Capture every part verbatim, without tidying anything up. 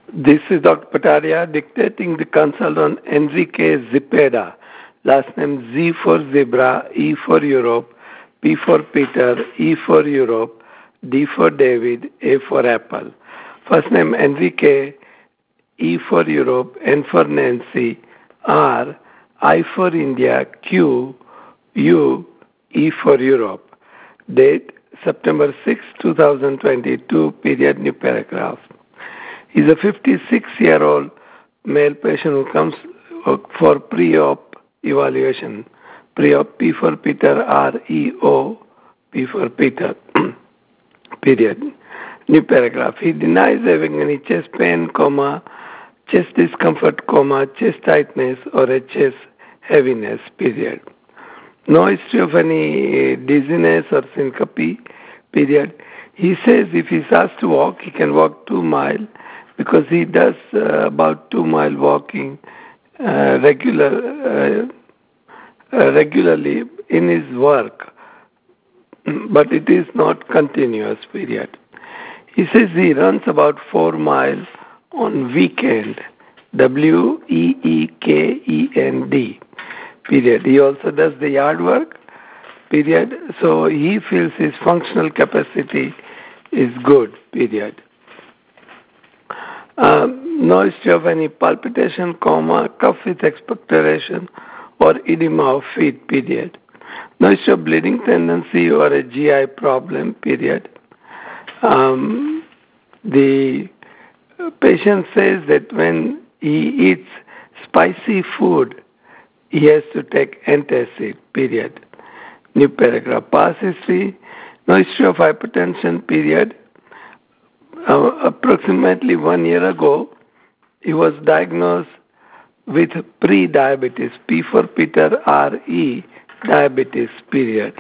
This is Doctor Pataria dictating the consult on Enrique Zepeda, last name Z for Zebra, E for Europe, P for Peter, E for Europe, D for David, A for Apple. First name Enrique, E for Europe, N for Nancy, R, I for India, Q, U, E for Europe. Date September sixth, twenty twenty-two, period, new paragraph. He's a fifty-six-year-old male patient who comes for pre-op evaluation. Pre-op, P for Peter, R E O, P for Peter, period. New paragraph. He denies having any chest pain, comma, chest discomfort, comma, chest tightness, or a chest heaviness, period. No history of any dizziness or syncope, period. He says if he's asked to walk, he can walk two miles because he does uh, about two mile walking uh, regular, uh, uh, regularly in his work, but it is not continuous, period. He says he runs about four miles on weekend, W E E K E N D, period. He also does the yard work, period. So he feels his functional capacity is good, period. Um, no history of any palpitation, comma, cough with expectoration, or edema of feet, period. No history of bleeding tendency or a G I problem, period. Um, the patient says that when he eats spicy food, he has to take antacid, period. New paragraph. Past history, no history of hypertension, period. Uh, approximately one year ago, he was diagnosed with pre-diabetes, P for Peter, R E, diabetes, period.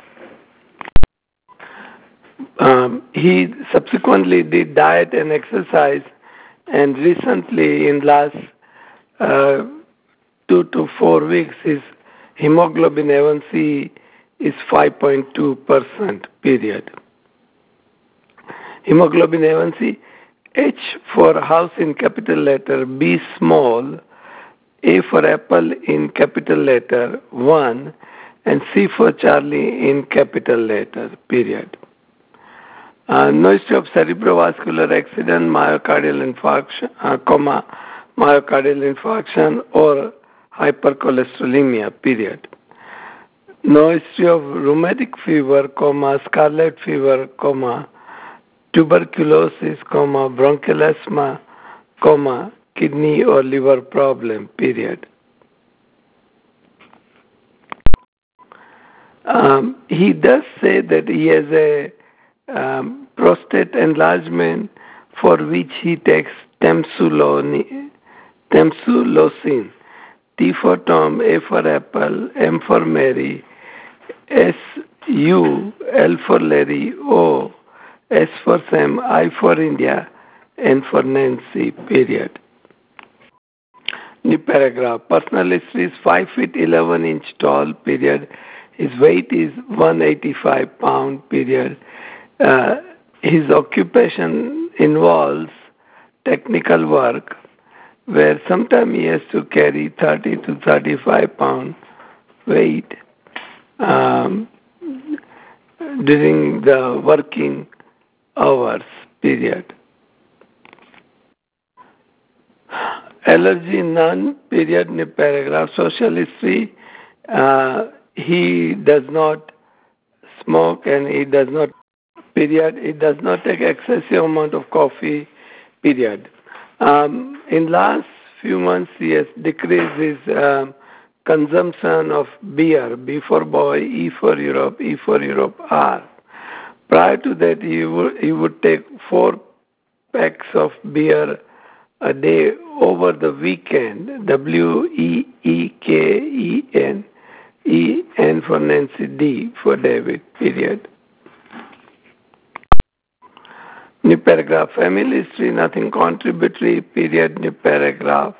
Um, he subsequently did diet and exercise, and recently, in last uh, two to four weeks, his hemoglobin A one C is five point two percent, period. Hemoglobin A one C, H for house in capital letter, B small, A for apple in capital letter, one, and C for Charlie in capital letter, period. Uh, no history of cerebrovascular accident, myocardial infarction, uh, comma, myocardial infarction, or hypercholesterolemia, period. No history of rheumatic fever, comma, scarlet fever, comma, tuberculosis, comma, bronchial asthma, comma, kidney or liver problem, period. Um, he does say that he has a um, prostate enlargement for which he takes temsuloni, temsulosine, T for Tom, A for Apple, M for Mary, S, U, L for Larry, O, S for Sam, I for India, N for Nancy, period. New paragraph. Personal history is five feet eleven inch tall, period. His weight is one hundred eighty-five pounds, period. Uh, his occupation involves technical work where sometimes he has to carry thirty to thirty-five pound weight um, during the working hours, period. Allergy none, period, new paragraph. Social history, uh, he does not smoke and he does not, period, he does not take excessive amount of coffee, period. Um, in last few months, he has decreased his um, consumption of beer, B for boy, E for Europe, E for Europe, R. Prior to that, he would, he would take four packs of beer a day over the weekend, W E E K E N, E, N for Nancy, D for David, period. New paragraph. Family history, nothing contributory, period, new paragraph.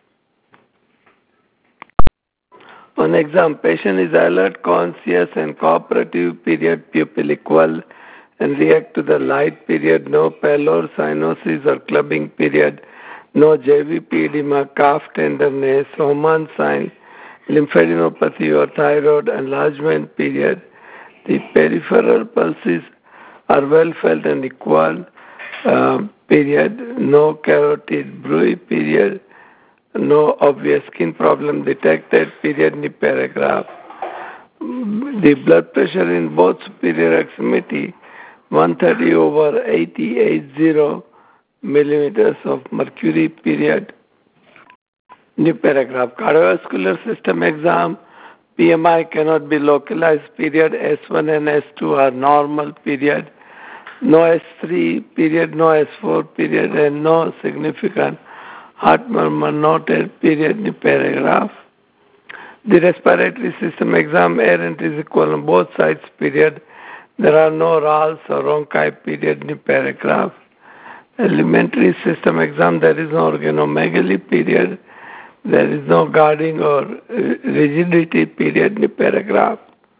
On exam, patient is alert, conscious, and cooperative, period, pupil equal, and react to the light, period, no pallor, cyanosis, or clubbing, period. no J V P edema, calf tenderness, Roman sign, lymphadenopathy or thyroid enlargement period. The peripheral pulses are well felt and equal uh, period. No carotid bruit period. No obvious skin problem detected period in the paragraph. The blood pressure in both superior extremity one thirty over eighty-eight zero millimeters of mercury period. New paragraph. Cardiovascular system exam. P M I cannot be localized period. S one and S two are normal period. No S three period, no S four period, and no significant heart murmur noted period in the paragraph. The respiratory system exam, air entry is equal on both sides period. There are no R A Ls or Ronchi period in the paragraph. Alimentary system exam, there is no organomegaly period. There is no guarding or rigidity period in the paragraph.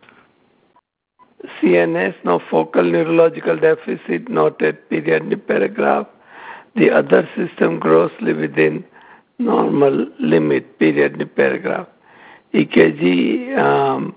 C N S, no focal neurological deficit noted period in the paragraph. The other system grossly within normal limit period in the paragraph. E K G, um,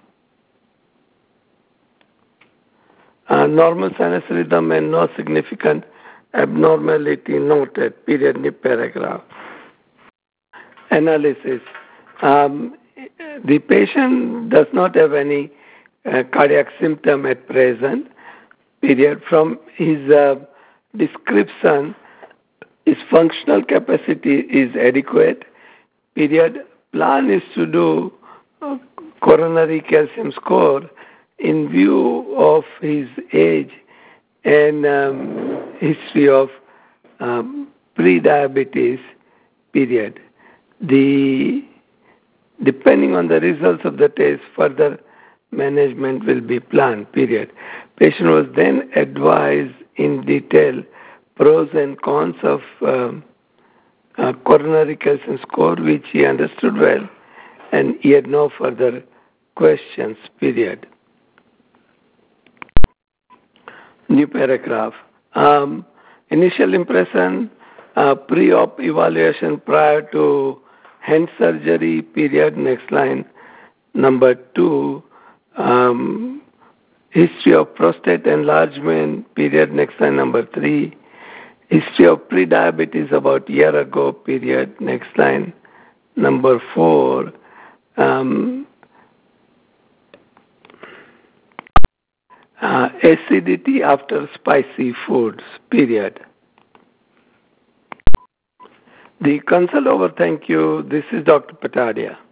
uh, normal sinus rhythm and no significant abnormality noted period in the paragraph. Analysis. Um, the patient does not have any uh, cardiac symptom at present, period. From his uh, description, his functional capacity is adequate, period. Plan is to do uh, coronary calcium score in view of his age and um, history of um, pre-diabetes, period. The depending on the results of the test, further management will be planned, period. Patient was then advised in detail pros and cons of um, uh, coronary calcium score, which he understood well, and he had no further questions, period. New paragraph. Um, initial impression, uh, pre-op evaluation prior to hand surgery, period. Next line. Number two, um, history of prostate enlargement, period. Next line. Number three, history of pre-diabetes about a year ago, period. Next line. Number four, um, uh, acidity after spicy foods, period. The consult over, thank you. This is Doctor Patadia.